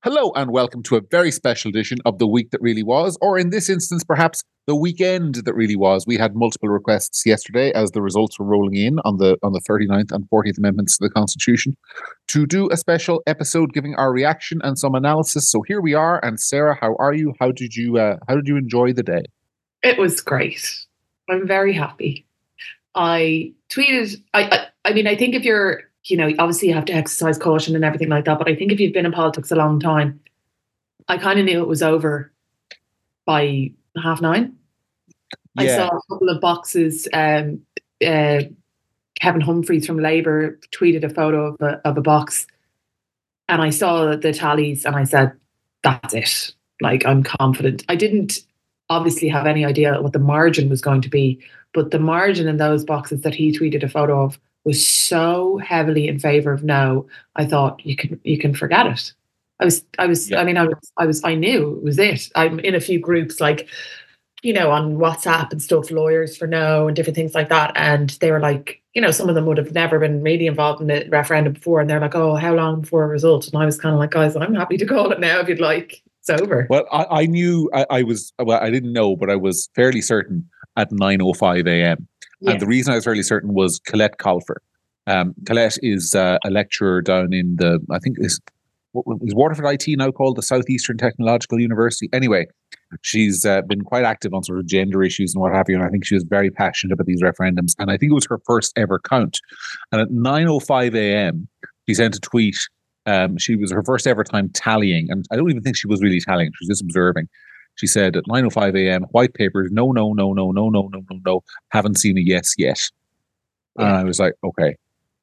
Hello and welcome to a very special edition of The Week That Really Was, or in this instance, perhaps the weekend that really was. We had multiple requests yesterday as the results were rolling in on the 39th and 40th Amendments to the Constitution to do a special episode giving our reaction and some analysis. So here we are. And Sarah, how are you? How did you enjoy the day? It was great. I'm very happy. I tweeted, I mean, I think if you're, obviously you have to exercise caution and everything like that. But I think if you've been in politics a long time, I kind of knew it was over by 9:30. Yeah. I saw a couple of boxes. Kevin Humphreys from Labour tweeted a photo of a box, and I saw the tallies and I said, that's it. Like, I'm confident. I didn't obviously have any idea what the margin was going to be, but the margin in those boxes that he tweeted a photo of was so heavily in favor of no. I thought you can forget it. I knew it was it. I'm in a few groups like, on WhatsApp and stuff, lawyers for no and different things like that. And they were like, some of them would have never been really involved in the referendum before. And they're like, oh, how long before a result? And I was kind of like, guys, I'm happy to call it now if you'd like. It's over. Well, I knew I didn't know, but I was fairly certain at 9:05 a.m. Yeah. And the reason I was fairly certain was Colette Colfer. Colette is a lecturer down in I think is Waterford IT now called the Southeastern Technological University. Anyway, she's been quite active on sort of gender issues and what have you. And I think she was very passionate about these referendums. And I think it was her first ever count. And at 9:05 a.m., she sent a tweet. She was her first ever time tallying. And I don't even think she was really tallying. She was just observing. She said at 9:05 a.m., white papers, no, haven't seen a yes yet. Yeah. And I was like, okay.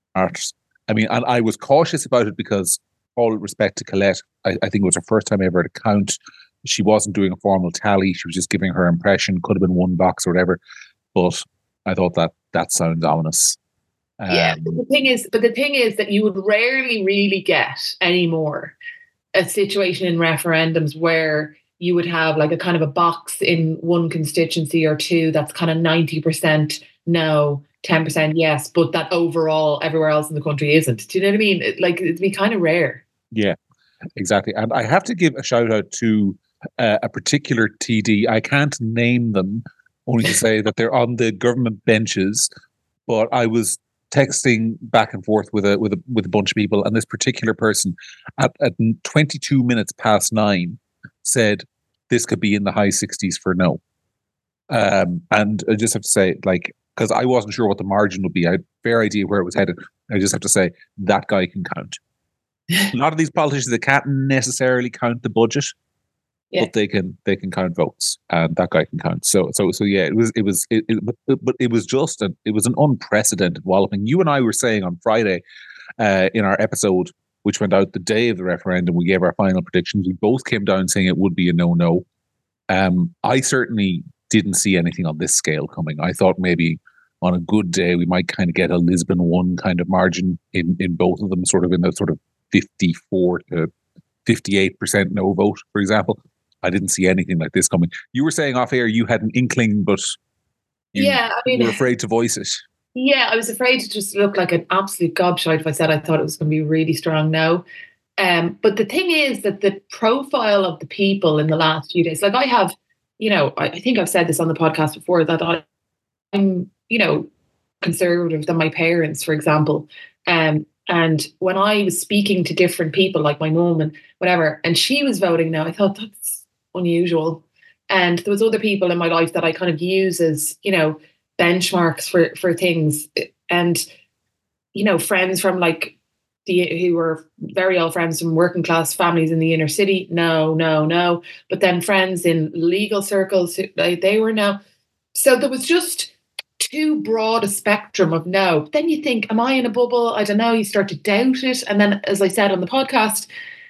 I mean, and I was cautious about it because, all respect to Colette, I think it was her first time ever to count. She wasn't doing a formal tally. She was just giving her impression. Could have been one box or whatever. But I thought that sounds ominous. Yeah, but the thing is that you would rarely really get anymore a situation in referendums where you would have like a kind of a box in one constituency or two that's kind of 90% no, 10% yes, but that overall everywhere else in the country isn't. Do you know what I mean? Like, it'd be kind of rare. Yeah, exactly. And I have to give a shout out to a particular TD. I can't name them, only to say that they're on the government benches. But I was texting back and forth with a bunch of people, and this particular person at 22 minutes past 9 said this could be in the high 60s for no. And I just have to say, like, because I wasn't sure what the margin would be. I had a fair idea where it was headed. I just have to say that guy can count. A lot of these politicians, they can't necessarily count the budget, but they can count votes, and that guy can count. So yeah, but it was an unprecedented walloping. You and I were saying on Friday in our episode, which went out the day of the referendum, we gave our final predictions. We both came down saying it would be a no. I certainly didn't see anything on this scale coming. I thought maybe on a good day we might kind of get a Lisbon 1 kind of margin in both of them, sort of in the sort of 54 to 58% no vote, for example. I didn't see anything like this coming. You were saying off air you had an inkling, but you were afraid to voice it. Yeah, I was afraid to just look like an absolute gobshite if I said I thought it was going to be really strong no. But the thing is that the profile of the people in the last few days, like I have, I think I've said this on the podcast before, that I'm, conservative than my parents, for example. And when I was speaking to different people, like my mum and whatever, and she was voting no, I thought that's unusual. And there was other people in my life that I kind of use as, benchmarks for things. And, friends from like who were very old friends from working class families in the inner city, no. But then friends in legal circles, they were no. So there was just too broad a spectrum of no. But then you think, am I in a bubble? I don't know. You start to doubt it. And then, as I said on the podcast,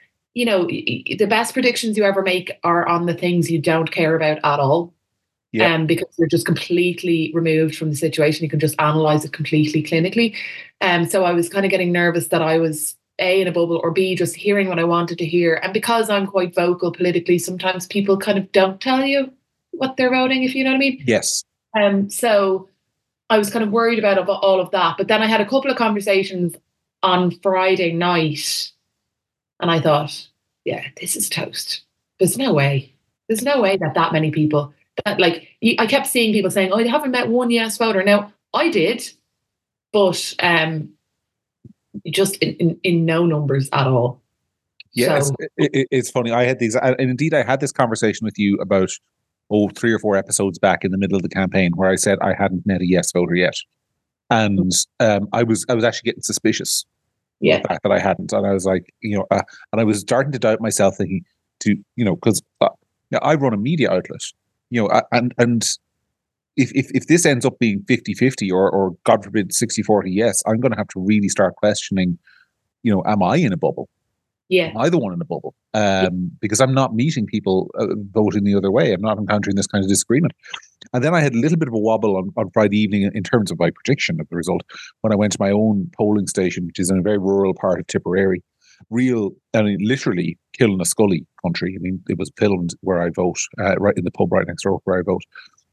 the best predictions you ever make are on the things you don't care about at all. Yeah. Because you're just completely removed from the situation. You can just analyze it completely clinically. So I was kind of getting nervous that I was A, in a bubble, or B, just hearing what I wanted to hear. And because I'm quite vocal politically, sometimes people kind of don't tell you what they're voting, if you know what I mean. Yes. So I was kind of worried about all of that. But then I had a couple of conversations on Friday night, and I thought, yeah, this is toast. There's no way. There's no way that that many people that like I kept seeing people saying, "Oh, they haven't met one yes voter." Now I did, but just in no numbers at all. Yeah, So it's funny. I had these, and indeed, I had this conversation with you about 3 or 4 episodes back in the middle of the campaign, where I said I hadn't met a yes voter yet, and I was actually getting suspicious of yeah, the fact that I hadn't, and I was like, and I was starting to doubt myself, thinking because I run a media outlet, and if this ends up being 50-50 or God forbid 60-40, yes, I'm going to have to really start questioning, am I in a bubble? yeah, Am I the one in a bubble? yeah. Because I'm not meeting people voting the other way. I'm not encountering this kind of disagreement. And then I had a little bit of a wobble on Friday evening in terms of my prediction of the result when I went to my own polling station, which is in a very rural part of Tipperary. Literally Killinascully country. I mean, it was filmed where I vote, right in the pub right next door where I vote.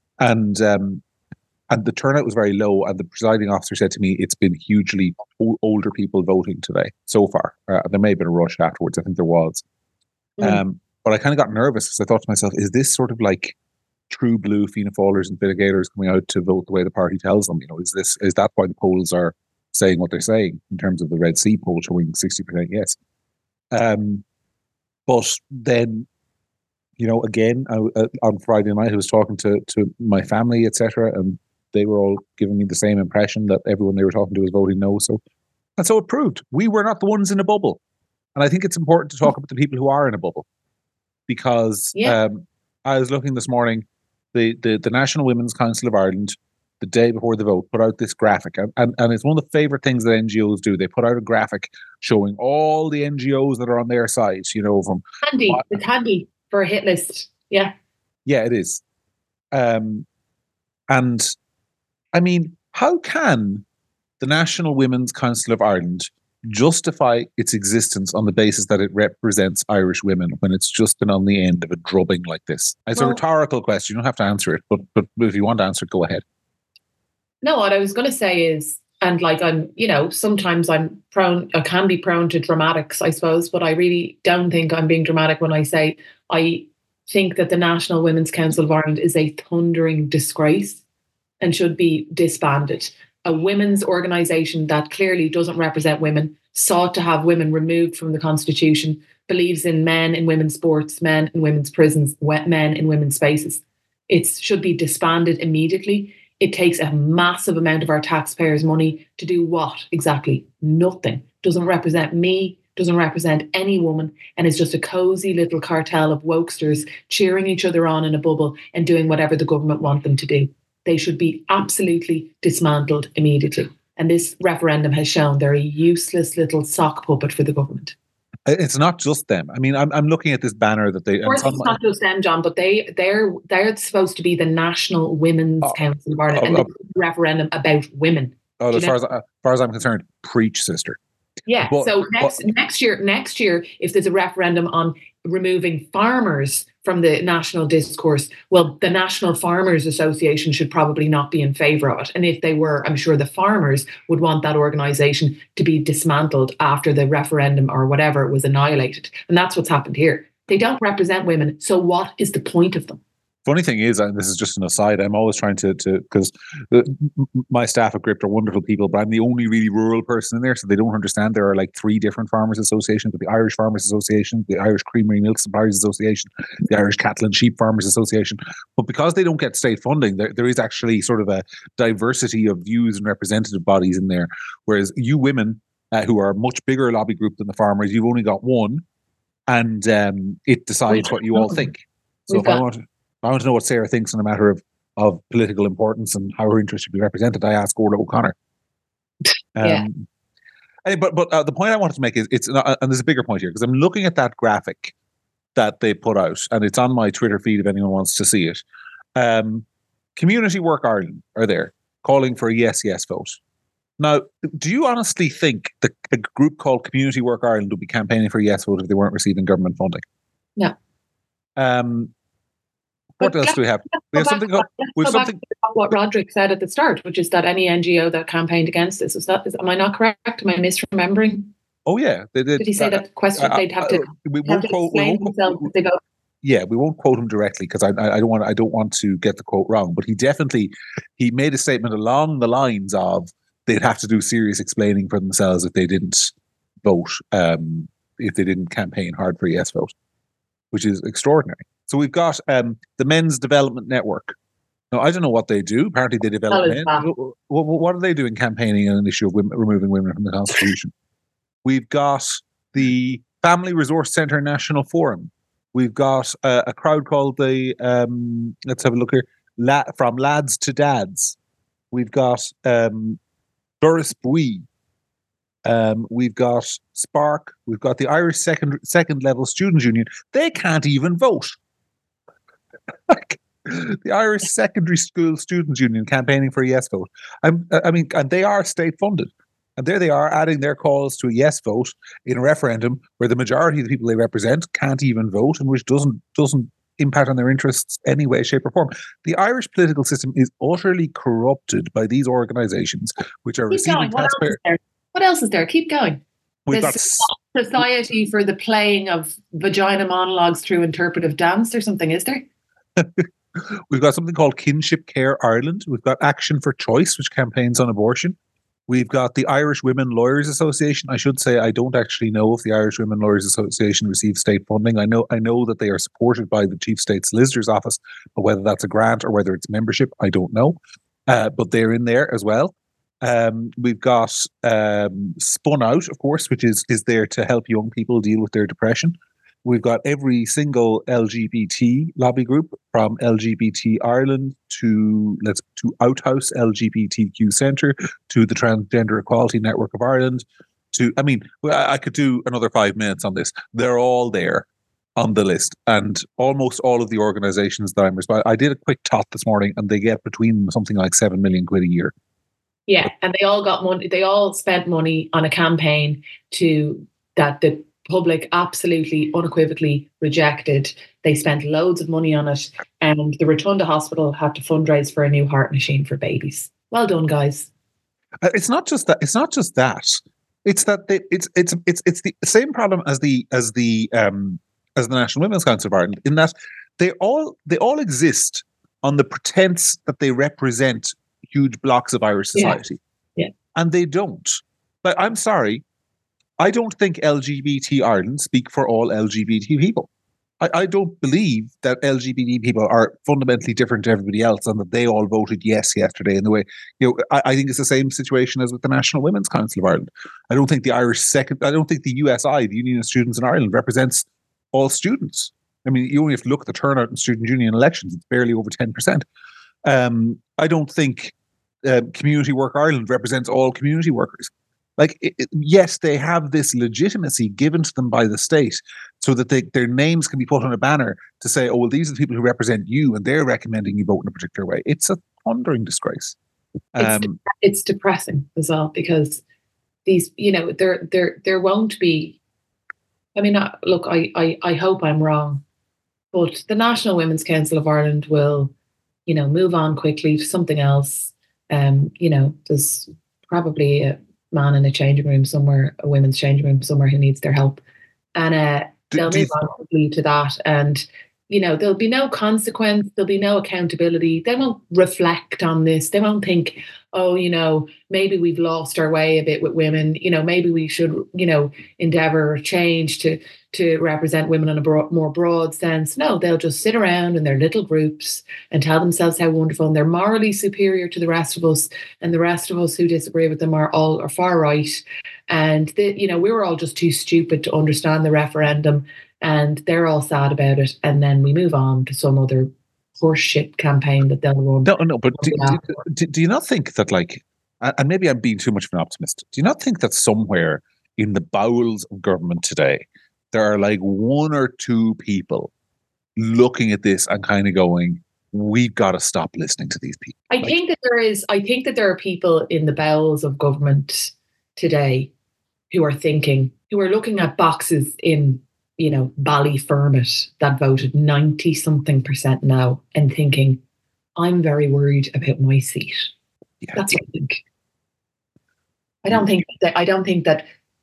And the turnout was very low. And the presiding officer said to me, it's been hugely older people voting today so far. There may have been a rush afterwards. I think there was. But I kind of got nervous because I thought to myself, is this sort of like true blue Fianna Fáilers and Fine Gaelers coming out to vote the way the party tells them? Is that why the polls are saying what they're saying in terms of the Red C poll showing 60% yes? But then, again, on Friday night, I was talking to my family, etc., and they were all giving me the same impression that everyone they were talking to was voting no. So it proved we were not the ones in a bubble. And I think it's important to talk about the people who are in a bubble, because I was looking this morning, the National Women's Council of Ireland, the day before the vote, put out this graphic. And it's one of the favourite things that NGOs do. They put out a graphic showing all the NGOs that are on their side, from... It's handy for a hit list. Yeah. Yeah, it is. And I mean, how can the National Women's Council of Ireland justify its existence on the basis that it represents Irish women when it's just been on the end of a drubbing like this? It's a rhetorical question. You don't have to answer it, but if you want to answer it, go ahead. No, what I was going to say is, and like sometimes I can be prone to dramatics, I suppose, but I really don't think I'm being dramatic when I say I think that the National Women's Council of Ireland is a thundering disgrace and should be disbanded. A women's organisation that clearly doesn't represent women, sought to have women removed from the Constitution, believes in men in women's sports, men in women's prisons, men in women's spaces. It should be disbanded immediately. It takes a massive amount of our taxpayers' money to do what exactly? Nothing. Doesn't represent me, doesn't represent any woman, and is just a cosy little cartel of wokesters cheering each other on in a bubble and doing whatever the government want them to do. They should be absolutely dismantled immediately. And this referendum has shown they're a useless little sock puppet for the government. It's not just them. I mean, I'm looking at this banner that they... Of course, it's not just them, John, but they're supposed to be the National Women's Council of Ireland, and this is a referendum about women. As far as I'm concerned, preach, sister. Yeah. So next year, if there's a referendum on removing farmers from the national discourse, well, the National Farmers Association should probably not be in favour of it. And if they were, I'm sure the farmers would want that organisation to be dismantled after the referendum or whatever was annihilated. And that's what's happened here. They don't represent women. So what is the point of them? Funny thing is, and this is just an aside, I'm always trying to because my staff at Gript are wonderful people, but I'm the only really rural person in there, so they don't understand there are like 3 different farmers associations: the Irish Farmers Association, the Irish Creamery Milk Suppliers Association, the Irish Cattle and Sheep Farmers Association. But because they don't get state funding, there is actually sort of a diversity of views and representative bodies in there. Whereas you women, who are a much bigger lobby group than the farmers, you've only got one, and it decides what you all think. So if I want to know what Sarah thinks on a matter of political importance and how her interests should be represented, I ask Orla O'Connor. But the point I wanted to make is it's not, and there's a bigger point here, because I'm looking at that graphic that they put out, and it's on my Twitter feed if anyone wants to see it. Community Work Ireland are there calling for a yes vote. Now, do you honestly think that a group called Community Work Ireland would be campaigning for a yes vote if they weren't receiving government funding? No. What else do we have? We have something. What Roderick said at the start, which is that any NGO that campaigned against this am I not correct? Am I misremembering? Oh yeah, they did. Did he say that question? They'd have to We have won't to quote. explain themselves if they go. Yeah, we won't quote him directly because I don't want to get the quote wrong. But he made a statement along the lines of they'd have to do serious explaining for themselves if they didn't vote, if they didn't campaign hard for a yes vote, which is extraordinary. So we've got the Men's Development Network. Now, I don't know what they do. Apparently, they develop men. What are they doing campaigning on an issue of removing women from the Constitution? We've got the Family Resource Centre National Forum. We've got a crowd called the, let's have a look here, From Lads to Dads. We've got Doris Bui. We've got Spark. We've got the Irish Second Level Students' Union. They can't even vote. The Irish Secondary School Students' Union campaigning for a yes vote. I mean, and they are state funded. And there they are adding their calls to a yes vote in a referendum where the majority of the people they represent can't even vote, and which doesn't impact on their interests any way, shape, or form. The Irish political system is utterly corrupted by these organisations, which are receiving taxpayer. What else is there? Keep going. We've got Society for the Playing of Vagina Monologues Through Interpretive Dance or something, is there? We've got something called Kinship Care Ireland. We've got Action for Choice, which campaigns on abortion. We've got the Irish Women Lawyers Association. I should say I don't actually know if the Irish Women Lawyers Association receives state funding. I know that they are supported by the Chief State Solicitor's Office, but whether that's a grant or whether it's membership, I don't know. But they're in there as well. We've got Spun Out, of course, which is there to help young people deal with their depression. We've got every single LGBT lobby group, from LGBT Ireland to Outhouse LGBTQ Centre to the Transgender Equality Network of Ireland. I could do another 5 minutes on this. They're all there on the list, and almost all of the organisations that I'm responsible. I did a quick tot this morning, and they get between something like 7 million quid a year. Yeah, and they all got money. They all spent money on a campaign that the public absolutely unequivocally rejected. They spent loads of money on it, and the Rotunda Hospital had to fundraise for a new heart machine for babies. Well done, guys. It's not just that. It's that it's the same problem as the National Women's Council of Ireland, in that they all exist on the pretense that they represent huge blocks of Irish society. Yeah. And they don't. But I'm sorry, I don't think LGBT Ireland speak for all LGBT people. I don't believe that LGBT people are fundamentally different to everybody else and that they all voted yes yesterday in the way, I think it's the same situation as with the National Women's Council of Ireland. I don't think the USI, the Union of Students in Ireland, represents all students. I mean, you only have to look at the turnout in student union elections. It's barely over 10%. I don't think Community Work Ireland represents all community workers. Yes, they have this legitimacy given to them by the state so that their names can be put on a banner to say, oh, well, these are the people who represent you and they're recommending you vote in a particular way. It's a thundering disgrace. It's depressing as well, because these, there won't be, I mean, look, I hope I'm wrong, but the National Women's Council of Ireland will, move on quickly to something else. There's probably a man in a changing room somewhere, a women's changing room somewhere, who needs their help, and they'll move on quickly to that. And there'll be no consequence, there'll be no accountability. They won't reflect on this. They won't think, oh, maybe we've lost our way a bit with women. Maybe we should, endeavour or change to represent women in a more broad sense. No, they'll just sit around in their little groups and tell themselves how wonderful and they're morally superior to the rest of us, and the rest of us who disagree with them are far right. And we were all just too stupid to understand the referendum, and they're all sad about it. And then we move on to some other horseshit campaign that they'll run. No, but do you not think that, and maybe I'm being too much of an optimist, do you not think that somewhere in the bowels of government today, there are one or two people looking at this and kind of going, we've got to stop listening to these people? I think that there are people in the bowels of government today who are looking at boxes in, Ballyfermot that voted 90 something percent no, and thinking, I'm very worried about my seat. Yeah. That's what I think. I don't think that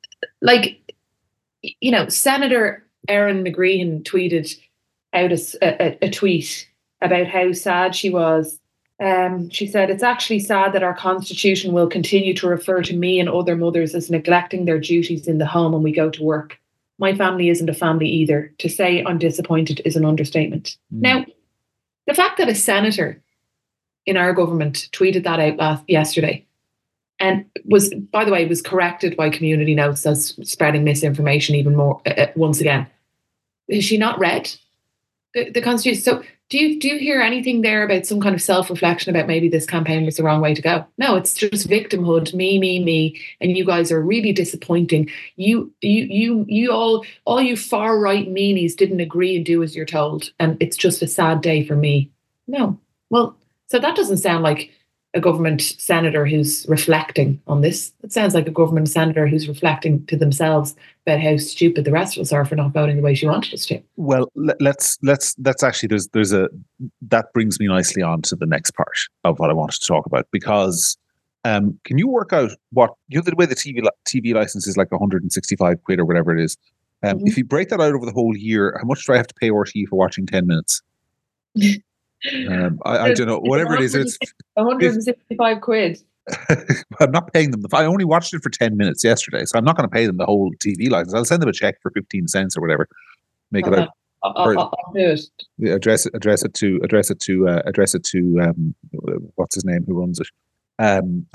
like, Senator Erin McGreehan tweeted out a tweet about how sad she was. She said, "It's actually sad that our constitution will continue to refer to me and other mothers as neglecting their duties in the home when we go to work. My family isn't a family either. To say I'm disappointed is an understatement." Now, the fact that a senator in our government tweeted that out yesterday, and was, by the way, was corrected by Community Notes as spreading misinformation even more once again. Has she not read the Constitution? So do you hear anything there about some kind of self-reflection about maybe this campaign was the wrong way to go? No, it's just victimhood, me, and you guys are really disappointing. You all you far right meanies didn't agree and do as you're told, and it's just a sad day for me. No, well, so that doesn't sound like a government senator who's reflecting on this. It sounds like a government senator who's reflecting to themselves about how stupid the rest of us are for not voting the way she wanted us to. Well, let's actually that brings me nicely on to the next part of what I wanted to talk about, because can you work out what, the way the TV license is like 165 quid or whatever it is. If you break that out over the whole year, how much do I have to pay RTE for watching 10 minutes? I don't know, whatever it is, it's 165 quid. I'm not paying them. I only watched it for 10 minutes yesterday, so I'm not going to pay them the whole TV license. I'll send them a check for 15 cents or whatever. Make it out. I'll do it. Address it to what's his name who runs it, send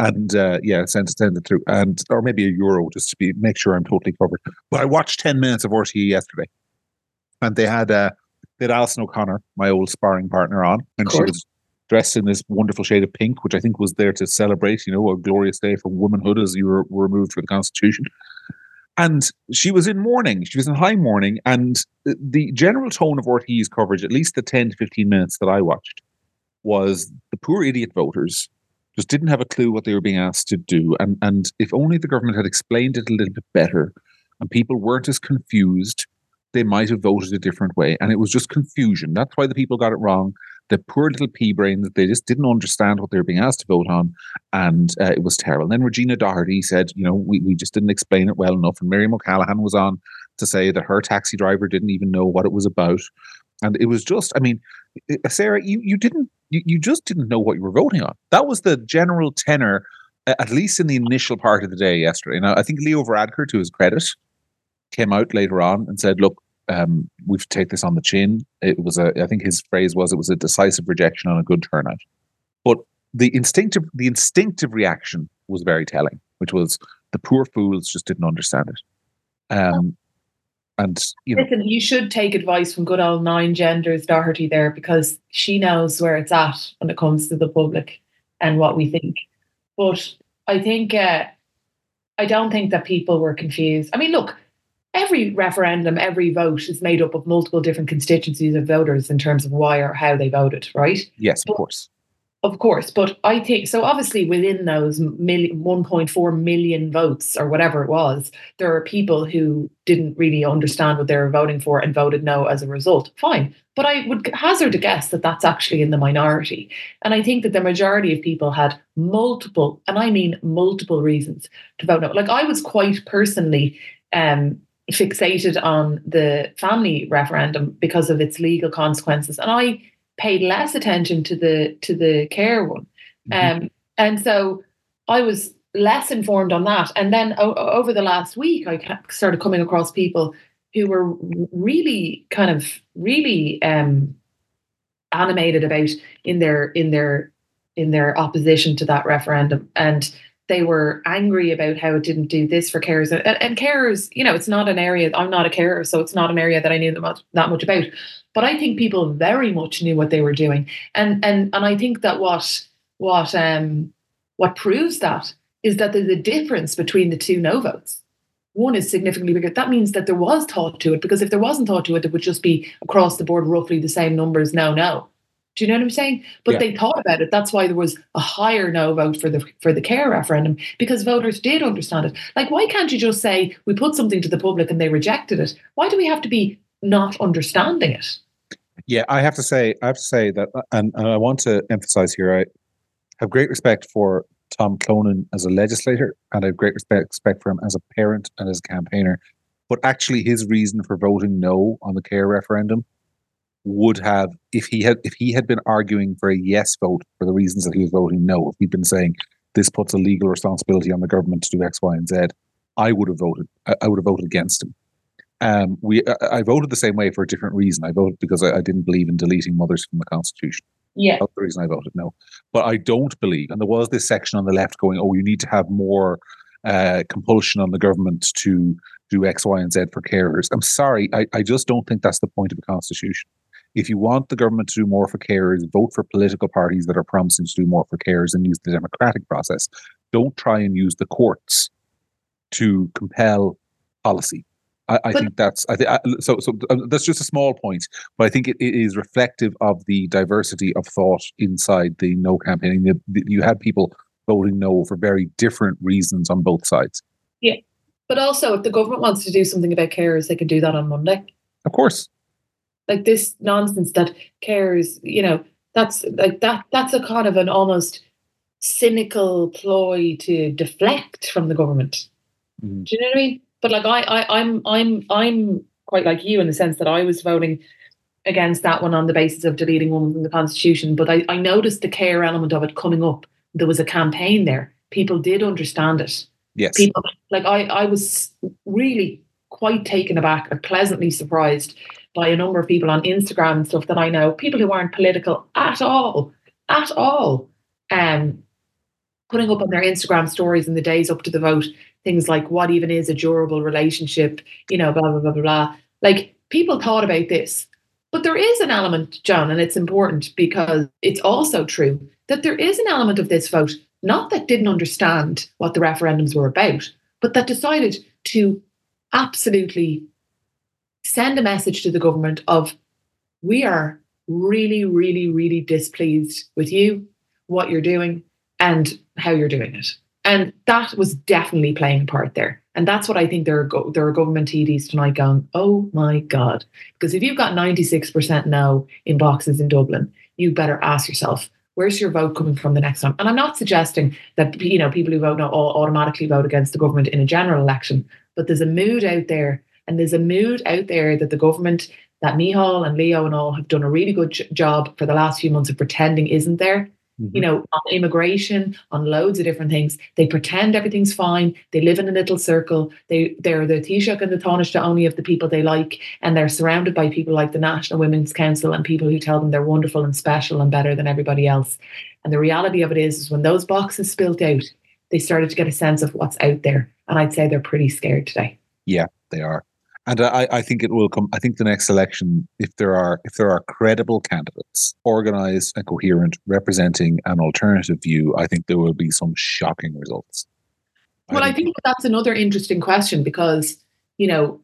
it through, and or maybe €1 just to make sure I'm totally covered. But I watched 10 minutes of RTE yesterday, and they had Alison O'Connor, my old sparring partner, on, and she was dressed in this wonderful shade of pink, which I think was there to celebrate, a glorious day for womanhood as you were removed from the Constitution. And she was in mourning. She was in high mourning. And the general tone of RTE's coverage, at least the 10 to 15 minutes that I watched, was the poor idiot voters just didn't have a clue what they were being asked to do. And if only the government had explained it a little bit better and people weren't as confused, they might have voted a different way. And it was just confusion. That's why the people got it wrong. The poor little pea brains, they just didn't understand what they were being asked to vote on. And it was terrible. And then Regina Doherty said, we just didn't explain it well enough. And Miriam O'Callaghan was on to say that her taxi driver didn't even know what it was about. And it was just, Sarah, you just didn't know what you were voting on. That was the general tenor, at least in the initial part of the day yesterday. Now, I think Leo Varadkar, to his credit, came out later on and said, look, we've taken this on the chin. It was I think his phrase was, it was a decisive rejection on a good turnout. But the instinctive reaction was very telling, which was the poor fools just didn't understand it. Listen, you should take advice from good old Nine Genders Doherty there, because she knows where it's at when it comes to the public and what we think. But I think, I don't think that people were confused. Look, every referendum, every vote is made up of multiple different constituencies of voters in terms of why or how they voted, right? Yes, of course. Of course. But I think, so obviously within those 1.4 million votes or whatever it was, there are people who didn't really understand what they were voting for and voted no as a result. Fine. But I would hazard a guess that that's actually in the minority. And I think that the majority of people had multiple, and I mean multiple, reasons to vote no. Like, I was quite personally fixated on the family referendum because of its legal consequences, and I paid less attention to the care one, and so I was less informed on that. And then over the last week, I started coming across people who were really animated about in their opposition to that referendum, and they were angry about how it didn't do this for carers. And carers, it's not an area, I'm not a carer, so it's not an area that I knew that much about. But I think people very much knew what they were doing. And I think that what proves that is that there's a difference between the two no votes. One is significantly bigger. That means that there was thought to it, because if there wasn't thought to it, it would just be across the board roughly the same numbers, no. Do you know what I'm saying? But They thought about it. That's why there was a higher no vote for the care referendum, because voters did understand it. Like, why can't you just say we put something to the public and they rejected it? Why do we have to be not understanding it? Yeah, I have to say that, and I want to emphasize here, I have great respect for Tom Clonan as a legislator, and I have great respect for him as a parent and as a campaigner. But actually, his reason for voting no on the care referendum would have, if he had been arguing for a yes vote for the reasons that he was voting no, if he'd been saying this puts a legal responsibility on the government to do X, Y, and Z, I would have voted. I would have voted against him. I voted the same way for a different reason. I voted because I didn't believe in deleting mothers from the Constitution. Yeah. That's the reason I voted no. But I don't believe, and there was this section on the left going, oh, you need to have more compulsion on the government to do X, Y, and Z for carers. I'm sorry, I just don't think that's the point of a constitution. If you want the government to do more for carers, vote for political parties that are promising to do more for carers and use the democratic process. Don't try and use the courts to compel policy. I think that's that's just a small point, but I think it is reflective of the diversity of thought inside the no campaigning. You had people voting no for very different reasons on both sides. Yeah, but also if the government wants to do something about carers, they can do that on Monday. Of course. Like this nonsense that carers, that's like that's a kind of an almost cynical ploy to deflect from the government. Do you know what I mean? But like I'm quite like you in the sense that I was voting against that one on the basis of deleting women from the Constitution. But I noticed the care element of it coming up. There was a campaign there. People did understand it. Yes. People like I was really quite taken aback and pleasantly surprised by a number of people on Instagram and stuff that I know, people who aren't political at all, putting up on their Instagram stories in the days up to the vote, things like what even is a durable relationship, blah, blah, blah, blah, blah. Like people thought about this. But there is an element, John, and it's important because it's also true that there is an element of this vote, not that didn't understand what the referendums were about, but that decided to absolutely send a message to the government of, we are really, really, really displeased with you, what you're doing, and how you're doing it. And that was definitely playing a part there. And that's what I think there are government TDs tonight going, oh my God. Because if you've got 96% no in boxes in Dublin, you better ask yourself, where's your vote coming from the next time? And I'm not suggesting that people who vote no all automatically vote against the government in a general election, but there's a mood out there. And there's a mood out there that the government, that Micheál and Leo and all have done a really good job for the last few months of pretending isn't there. Mm-hmm. On immigration, on loads of different things. They pretend everything's fine. They live in a little circle. They're the Taoiseach and the Taoiseach only of the people they like. And they're surrounded by people like the National Women's Council and people who tell them they're wonderful and special and better than everybody else. And the reality of it is when those boxes spilt out, they started to get a sense of what's out there. And I'd say they're pretty scared today. Yeah, they are. And I think it will come. I think the next election, if there are credible candidates, organised and coherent, representing an alternative view, I think there will be some shocking results. Well, I think that's another interesting question because, I know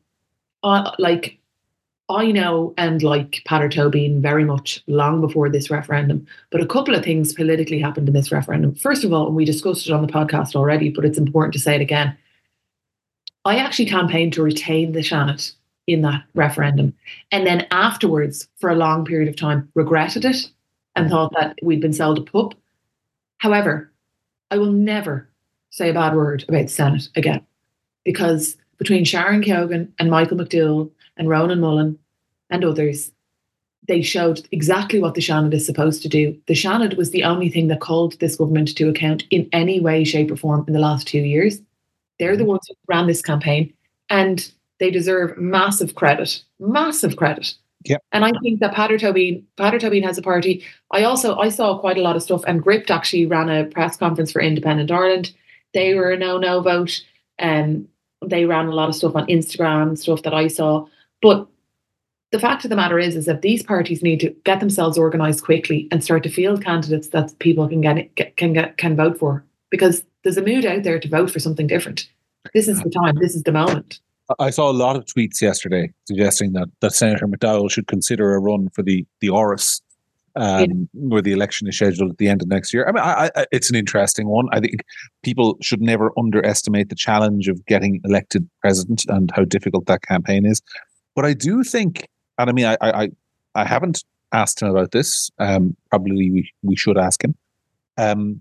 and like Peadar Tóibín very much long before this referendum, but a couple of things politically happened in this referendum. First of all, and we discussed it on the podcast already, but it's important to say it again. I actually campaigned to retain the Seanad in that referendum. And then afterwards, for a long period of time, regretted it and thought that we'd been sold a pup. However, I will never say a bad word about the Senate again. Because between Sharon Keoghan and Michael McDowell and Ronan Mullen and others, they showed exactly what the Seanad is supposed to do. The Seanad was the only thing that called this government to account in any way, shape or form in the last 2 years. They're the ones who ran this campaign and they deserve massive credit. Yep. And I think that Peadar Tóibín has a party. I saw quite a lot of stuff, and Gript actually ran a press conference for Independent Ireland. They were a no vote. They ran a lot of stuff on Instagram, stuff that I saw. But the fact of the matter is that these parties need to get themselves organised quickly and start to field candidates that people can vote for, because there's a mood out there to vote for something different. This is the time. This is the moment. I saw a lot of tweets yesterday suggesting that Senator McDowell should consider a run for the Áras, where the election is scheduled at the end of next year. I mean, it's an interesting one. I think people should never underestimate the challenge of getting elected president and how difficult that campaign is. But I do think, and I mean, I haven't asked him about this. Probably we should ask him.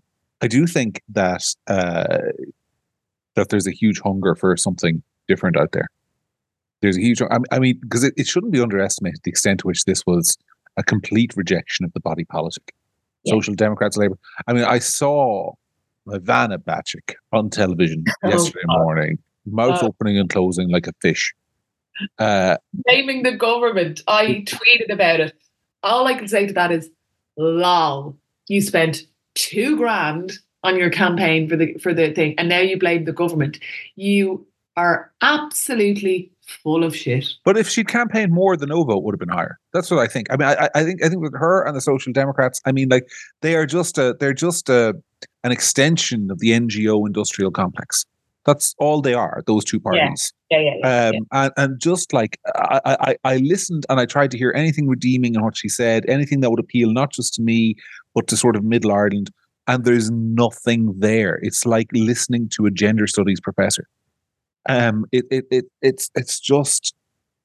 I do think that that there's a huge hunger for something different out there. There's a huge, I mean, because it shouldn't be underestimated the extent to which this was a complete rejection of the body politic. Yeah. Social Democrats, Labour. I mean, I saw Ivana Bacik on television yesterday morning, mouth opening and closing like a fish. Blaming the government. I tweeted about it. All I can say to that is, lol, you spent $2,000 on your campaign for the thing, and now you blame the government. You are absolutely full of shit. But if she'd campaigned more, the no vote would have been higher. That's what I think. I mean, I think with her and the Social Democrats, I mean, like they're just an extension of the NGO industrial complex. That's all they are. Those two parties. Yeah. And just like I listened and I tried to hear anything redeeming in what she said, anything that would appeal not just to me but to sort of Middle Ireland. And there's nothing there. It's like listening to a gender studies professor. It's just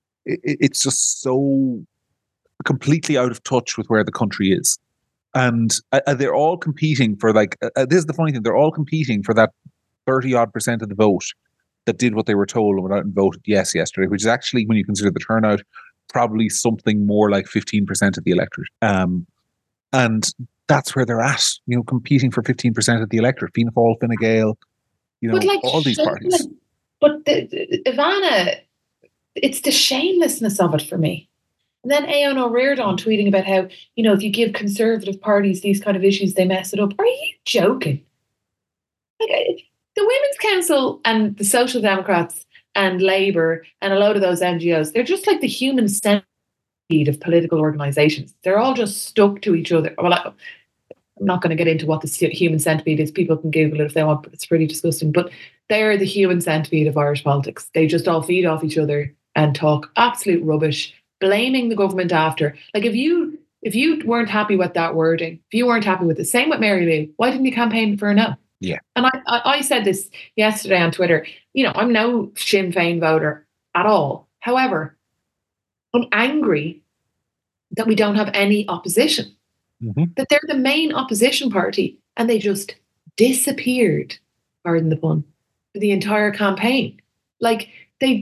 so completely out of touch with where the country is, and they're all competing for this is the funny thing, they're all competing for that 30% of the vote that did what they were told and went out and voted yes yesterday, which is actually, when you consider the turnout, probably something more like 15% of the electorate. And that's where they're at, competing for 15% of the electorate. Fianna Fáil, Fine Gael, all these parties. But Ivana, it's the shamelessness of it for me. And then Aon O'Riordan tweeting about how, if you give conservative parties these kind of issues, they mess it up. Are you joking? Like, the Women's Council and the Social Democrats and Labour and a load of those NGOs, they're just like the human centipede of political organisations. They're all just stuck to each other. Well, I'm not going to get into what the human centipede is. People can Google it if they want, but it's pretty disgusting. But they're the human centipede of Irish politics. They just all feed off each other and talk absolute rubbish, blaming the government after. Like, if you weren't happy with that wording, if you weren't happy with it, same with Mary Lou, why didn't you campaign for a no? Yeah. And I said this yesterday on Twitter, I'm no Sinn Féin voter at all. However, I'm angry that we don't have any opposition, that they're the main opposition party and they just disappeared, pardon the pun, for the entire campaign. Like, they're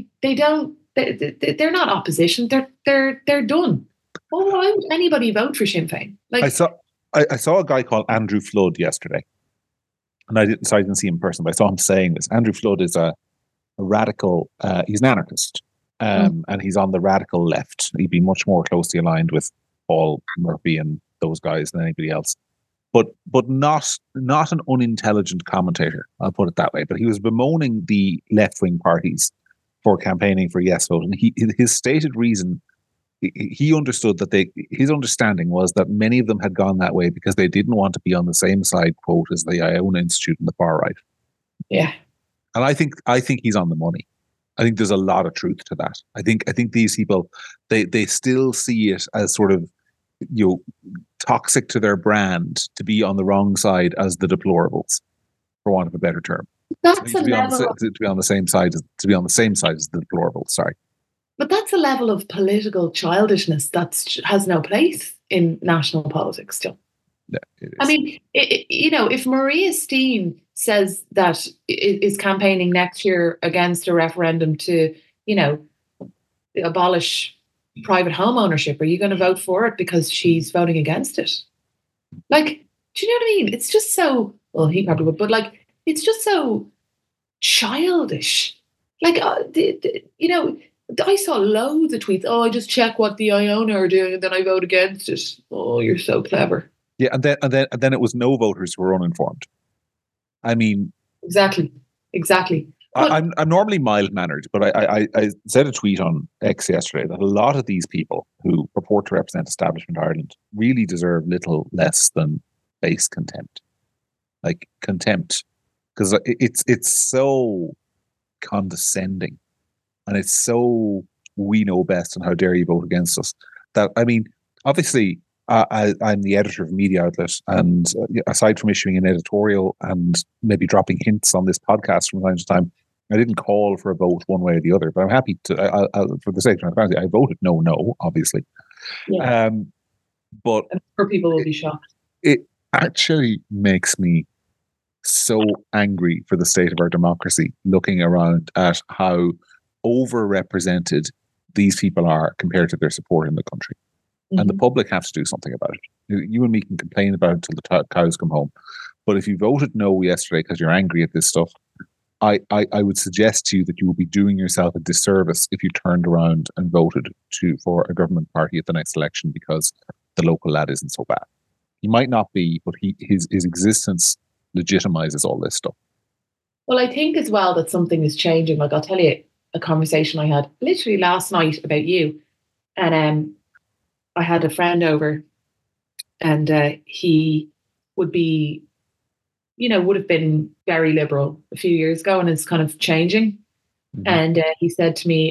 not opposition. They're done. Well, why would anybody vote for Sinn Féin? Like, I saw a guy called Andrew Flood yesterday. And I didn't see him in person, but I saw him saying this. Andrew Flood is a radical, he's an anarchist, and he's on the radical left. He'd be much more closely aligned with Paul Murphy and those guys than anybody else. But not an unintelligent commentator, I'll put it that way. But he was bemoaning the left-wing parties for campaigning for yes vote. And his stated reason, he understood that his understanding was that many of them had gone that way because they didn't want to be on the same side, quote, as the Iona Institute and the far right. Yeah. And I think he's on the money. I think there's a lot of truth to that. I think these people, they still see it as sort of, toxic to their brand to be on the wrong side as the deplorables, for want of a better term. To be on the same side as the deplorables. Sorry. But that's a level of political childishness that has no place in national politics still. Yeah, I mean, if Maria Steen says that is campaigning next year against a referendum to, abolish private home ownership, are you going to vote for it because she's voting against it? Like, do you know what I mean? It's just so, well, he probably would, but like, it's just so childish. Like, I saw loads of tweets. Oh, I just check what the Iona are doing and then I vote against it. Oh, you're so clever. Yeah, and then it was no voters who were uninformed. I mean, exactly. I'm normally mild-mannered, but I said a tweet on X yesterday that a lot of these people who purport to represent Establishment Ireland really deserve little less than base contempt. Like, contempt. Because it's so condescending. And it's so, we know best, and how dare you vote against us. That, I mean, obviously, I'm the editor of a media outlet, and aside from issuing an editorial and maybe dropping hints on this podcast from time to time, I didn't call for a vote one way or the other. But I'm happy to, for the sake of transparency, I voted no, obviously. Yeah. But I'm sure people will be shocked. It actually makes me so angry for the state of our democracy, looking around at how overrepresented these people are compared to their support in the country. Mm-hmm. And the public have to do something about it. You and me can complain about it till the cows come home. But if you voted no yesterday because you're angry at this stuff, I would suggest to you that you will be doing yourself a disservice if you turned around and voted for a government party at the next election because the local lad isn't so bad. He might not be, but his existence legitimizes all this stuff. Well, I think as well that something is changing. Like, I'll tell you a conversation I had literally last night about you. And I had a friend over, and he would be, would have been very liberal a few years ago, and it's kind of changing. Mm-hmm. And he said to me,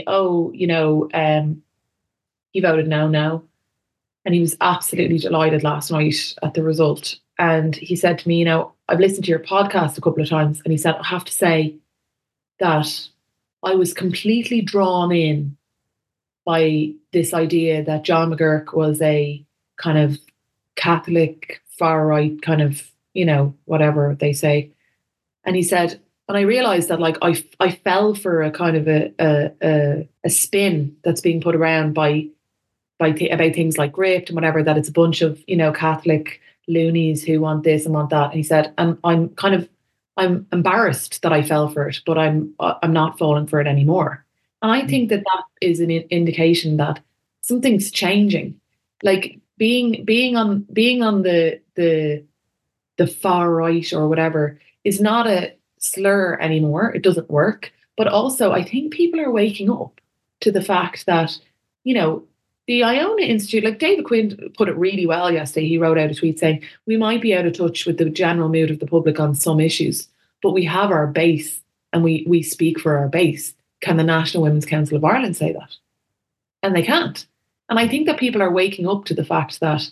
he voted no now. And he was absolutely delighted last night at the result. And he said to me, I've listened to your podcast a couple of times. And he said, I have to say that I was completely drawn in by this idea that John McGuirk was a kind of Catholic, far-right kind of, whatever they say. And he said, and I realized that like I fell for a kind of a spin that's being put around about things like Gript and whatever, that it's a bunch of, Catholic loonies who want this and want that. And he said, and I'm embarrassed that I fell for it, but I'm not falling for it anymore. And I think that is an indication that something's changing. Like being on the far right or whatever is not a slur anymore. It doesn't work. But also, I think people are waking up to the fact that, the Iona Institute, like David Quinn put it really well yesterday. He wrote out a tweet saying, we might be out of touch with the general mood of the public on some issues, but we have our base and we speak for our base. Can the National Women's Council of Ireland say that? And they can't. And I think that people are waking up to the fact that,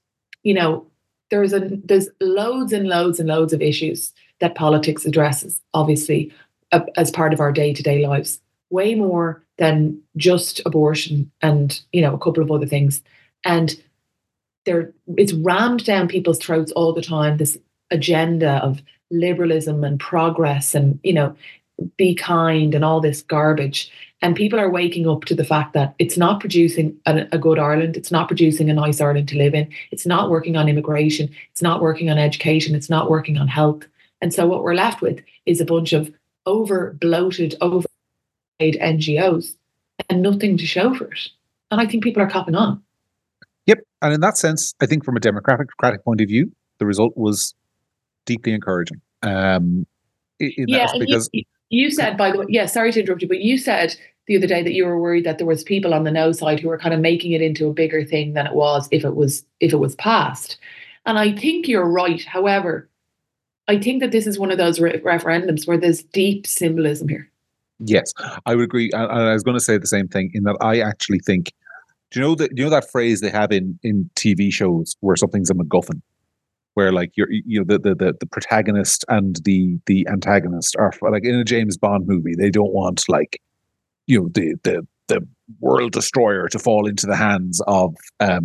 there's loads and loads and loads of issues that politics addresses, obviously, as part of our day-to-day lives. Way more than just abortion and, a couple of other things. And it's rammed down people's throats all the time, this agenda of liberalism and progress and, be kind and all this garbage. And people are waking up to the fact that it's not producing a good Ireland. It's not producing a nice Ireland to live in. It's not working on immigration. It's not working on education. It's not working on health. And so what we're left with is a bunch of over-bloated, overpaid NGOs and nothing to show for it. And I think people are copping on. Yep. And in that sense, I think from a democratic point of view, the result was deeply encouraging. Because you said, by the way, sorry to interrupt you, but you said the other day that you were worried that there was people on the no side who were kind of making it into a bigger thing than it was if it was passed. And I think you're right. However, I think that this is one of those referendums where there's deep symbolism here. Yes, I would agree. And I was going to say the same thing in that I actually think, do you know that phrase they have in TV shows where something's a MacGuffin, where like the protagonist and the antagonist are like in a James Bond movie, they don't want like, the world destroyer to fall into the hands of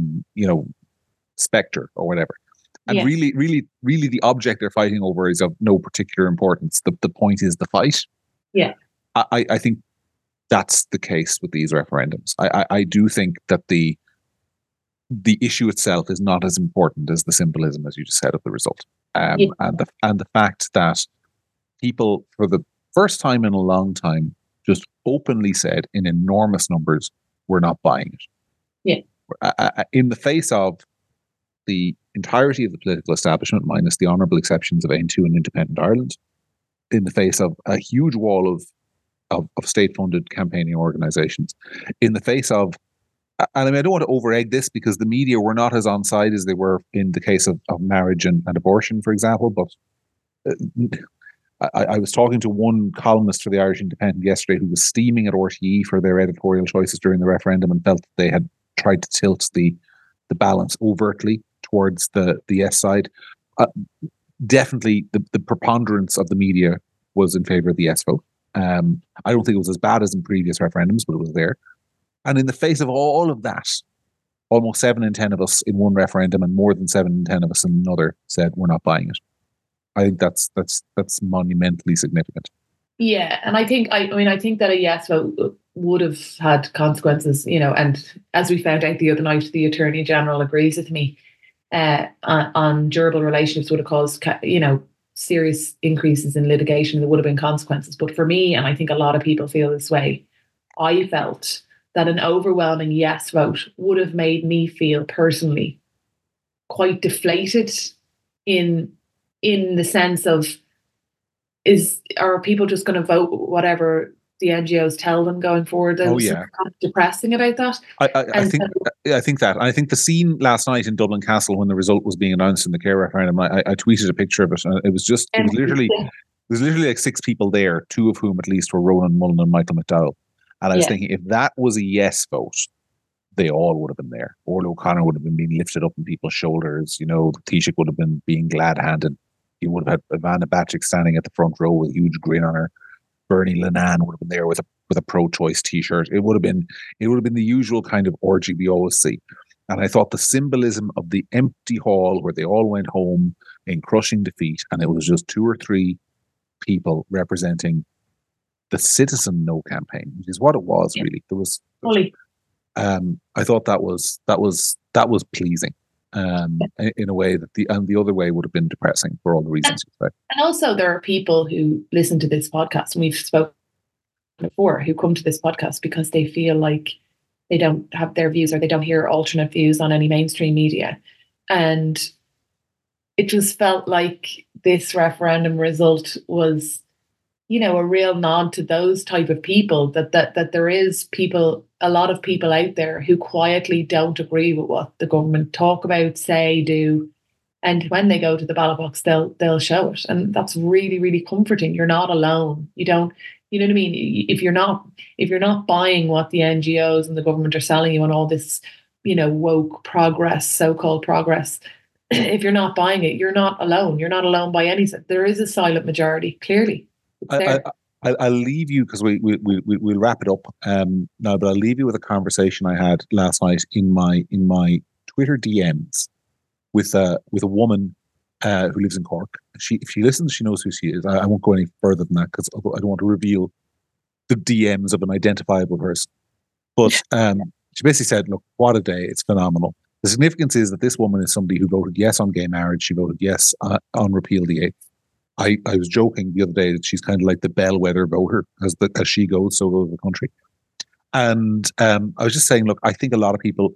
Spectre or whatever. And really, really, really the object they're fighting over is of no particular importance. The point is the fight. Yeah. I think that's the case with these referendums. I do think that the issue itself is not as important as the symbolism, as you just said, of the result. And the fact that people, for the first time in a long time, just openly said in enormous numbers, we're not buying it. Yeah. In the face of the entirety of the political establishment, minus the honourable exceptions of Aontú and Independent Ireland, in the face of a huge wall of state-funded campaigning organisations, in the face of, and I mean, I don't want to over-egg this because the media were not as on side as they were in the case of marriage and abortion, for example, but I was talking to one columnist for the Irish Independent yesterday who was steaming at RTE for their editorial choices during the referendum and felt that they had tried to tilt the balance overtly towards the yes side. Definitely the preponderance of the media was in favour of the yes vote. I don't think it was as bad as in previous referendums, but it was there. And in the face of all of that, almost 7 in 10 of us in one referendum and more than 7 in 10 of us in another said, we're not buying it. I think that's monumentally significant. Yeah, and I think that a yes vote would have had consequences, and as we found out the other night, the Attorney General agrees with me on durable relationships would have caused, serious increases in litigation. There would have been consequences. But for me, and I think a lot of people feel this way, I felt that an overwhelming yes vote would have made me feel personally quite deflated in the sense of, are people just going to vote whatever the NGOs tell them going forward? Oh yeah, kind of depressing about that. I think that. I think the scene last night in Dublin Castle when the result was being announced in the care referendum, I tweeted a picture of it, and it was literally like 6 people there, 2 of whom at least were Ronan Mullen and Michael McDowell. And I was thinking, if that was a yes vote, they all would have been there. Orla O'Connor would have been being lifted up on people's shoulders. Taoiseach would have been being glad-handed. You would have had Ivana Bacik standing at the front row with a huge grin on her. Bernie Linan would have been there with a pro-choice T-shirt. It would have been the usual kind of orgy we always see. And I thought the symbolism of the empty hall where they all went home in crushing defeat, and it was just 2 or 3 people representing the Citizen No campaign, which is what it was really. There was. I thought that was pleasing. In a way that the other way would have been depressing for all the reasons you said. And also there are people who listen to this podcast, and we've spoken before, who come to this podcast because they feel like they don't have their views, or they don't hear alternate views on any mainstream media. And it just felt like this referendum result was, a real nod to those type of people, that there is a lot of people out there who quietly don't agree with what the government talk about, say, do. And when they go to the ballot box, they'll show it. And that's really, really comforting. You're not alone. You know what I mean? If you're not buying what the NGOs and the government are selling you on all this, woke progress, so-called progress, if you're not buying it, you're not alone. You're not alone by any sense. There is a silent majority, clearly. I'll leave you, because we'll wrap it up now, but I'll leave you with a conversation I had last night in my Twitter DMs with a woman who lives in Cork. If she listens, she knows who she is. I won't go any further than that because I don't want to reveal the DMs of an identifiable person. But she basically said, "Look, what a day! It's phenomenal." The significance is that this woman is somebody who voted yes on gay marriage. She voted yes on repeal the 8th. I was joking the other day that she's kind of like the bellwether voter. As she goes, so goes the country. And I was just saying, look, I think a lot of people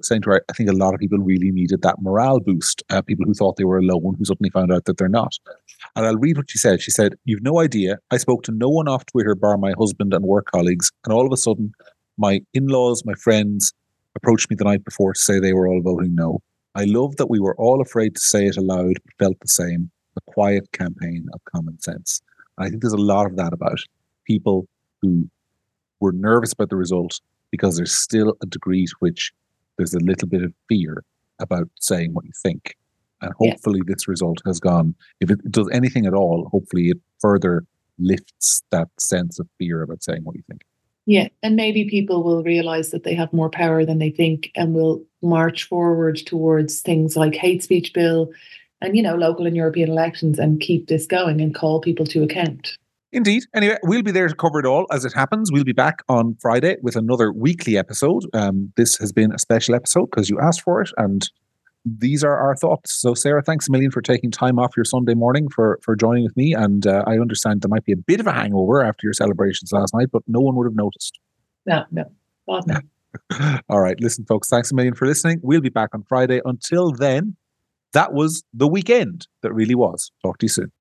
really needed that morale boost. People who thought they were alone, who suddenly found out that they're not. And I'll read what she said. She said, "You've no idea. I spoke to no one off Twitter bar my husband and work colleagues. And all of a sudden, my in-laws, my friends approached me the night before to say they were all voting no. I love that we were all afraid to say it aloud, but felt the same. A quiet campaign of common sense." I think there's a lot of that about people who were nervous about the result because there's still a degree to which there's a little bit of fear about saying what you think. And hopefully this result has gone, if it does anything at all, hopefully it further lifts that sense of fear about saying what you think. Yeah, and maybe people will realise that they have more power than they think, and will march forward towards things like hate speech bill, and, local and European elections, and keep this going and call people to account. Indeed. Anyway, we'll be there to cover it all as it happens. We'll be back on Friday with another weekly episode. This has been a special episode because you asked for it, and these are our thoughts. So, Sarah, thanks a million for taking time off your Sunday morning for joining with me. And I understand there might be a bit of a hangover after your celebrations last night, but no one would have noticed. No. God, no. All right. Listen, folks, thanks a million for listening. We'll be back on Friday. Until then, that was the weekend that really was. Talk to you soon.